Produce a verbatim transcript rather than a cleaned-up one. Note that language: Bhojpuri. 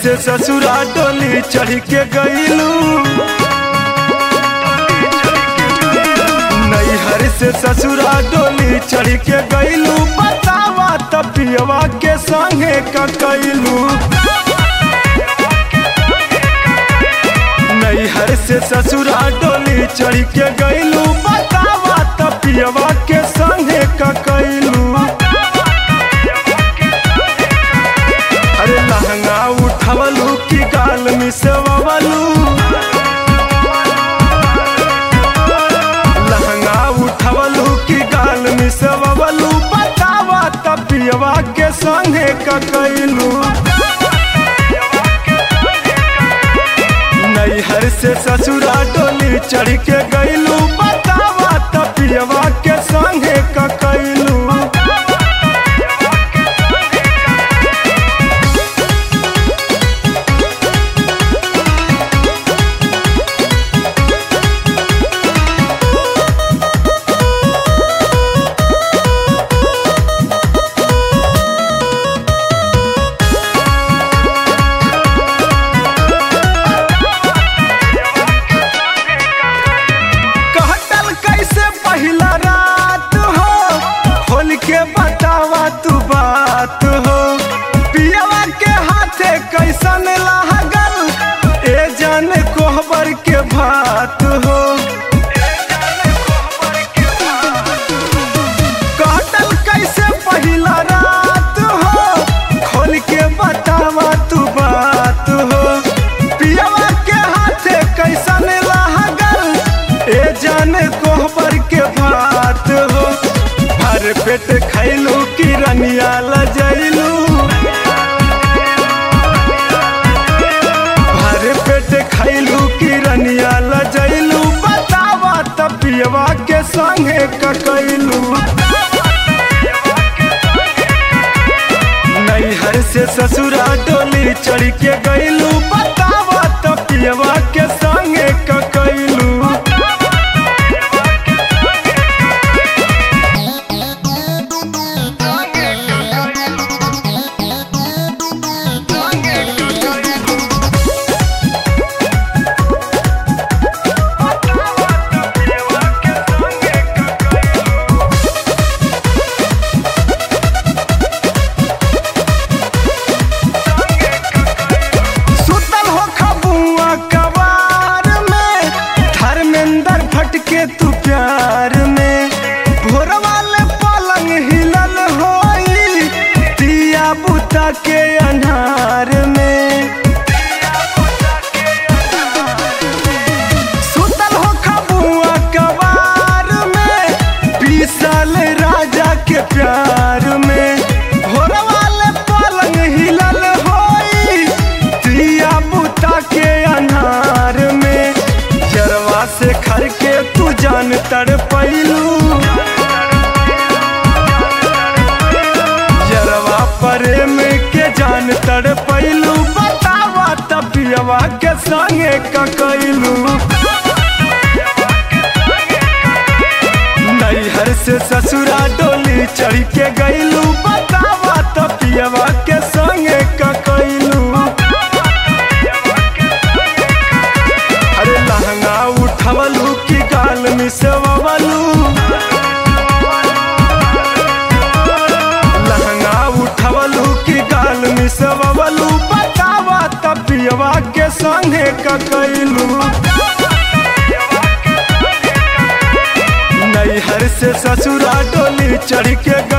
से ससुरा डोली चढ़ के गईलू, नैहर से ससुरा डोली चढ़ के गईलू, बतावा तपियवा के संगे का कैलू। नैहर से ससुरा डोली चढ़ के गईलू, बतावा तपियवा के संगे का कैलू। अरे लहंगा उठवलू की गाल मिसवलू, लहंगा उठवलू की गाल मिसवलू, बतावा तपियवा के संगे का कैलू। नैहर से ससुरा डोली चढ़ के गईलू, बतावा तपियवा के संगे का कैलू। पहिला रात हो खोल के बतावा तू बात हो, पियवा के हाथे कैसन लागल ए जाने कोहबर के भात हो। कहतल कैसे पहिला रात हो खोल के बतावा तू बात हो, पियवा के हाथे कैसन लागल ए जाने कोहबर के भात हो। भर पेट खैलू की रनिया लजैलू, भर पेट खैलू की रनिया लजैलू, बतावा तपियवा के संगे ककैलू। नैहर से ससुरा डोली चढ़ के गईलू, बतावा तपियवा के संगे ककैलू। के तू प्यार में भोर वाले पलंग हिलल होई, दिया बुता के अन्हार में। सुतल हो खबुआ कबार में, पीसल राजा के प्यार में। भोर वाले पलंग हिलल होई, दिया बुता के अन्हार में। जरवा से खर के तू जान तड़पैलू, जरवा प्रेम के जान तड़पैलू, बतावा तपियवा के संगे का कैलू। नैहर से ससुरा डोली चढ़ के गईलू, बतावा तपियवा के संगे का कैलू। अरे लहंगा उठवलू की गाल मिसवलू, लहंगा उठवलू की गाल मिसवलू, बतावा तपियवा के संगे का कैलू। नैहर से ससुरा डोली चढ़ के